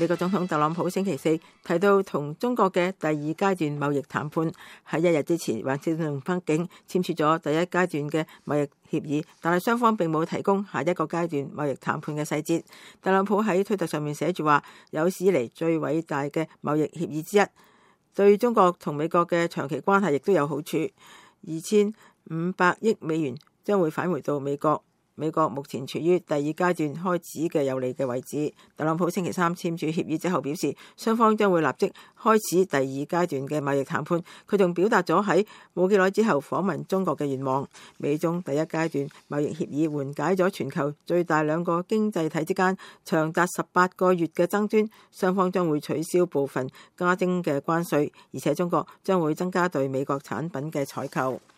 美國總統特朗普星期四提到同中國嘅第二階段貿易談判，喺一日之前華盛頓同北京簽署咗第一階段嘅貿易協議，但係雙方並冇提供下一個階段貿易談判嘅細節。特朗普喺推特上面寫住話，有史以嚟最偉大嘅貿易協議之一，對中國同美國嘅長期關係亦都有好處。2500億美元將會返回到美國。美國目前處於第二階段開始嘅有利嘅位置。特朗普星期三簽署協議之後表示，雙方將會立即開始第二階段嘅貿易談判。佢仲表達咗喺冇幾耐之後訪問中國嘅願望。美中第一階段貿易協議緩解咗全球最大兩個經濟體之間長達18個月嘅爭端，雙方將會取消部分加徵嘅關稅，而且中國將會增加對美國產品嘅採購。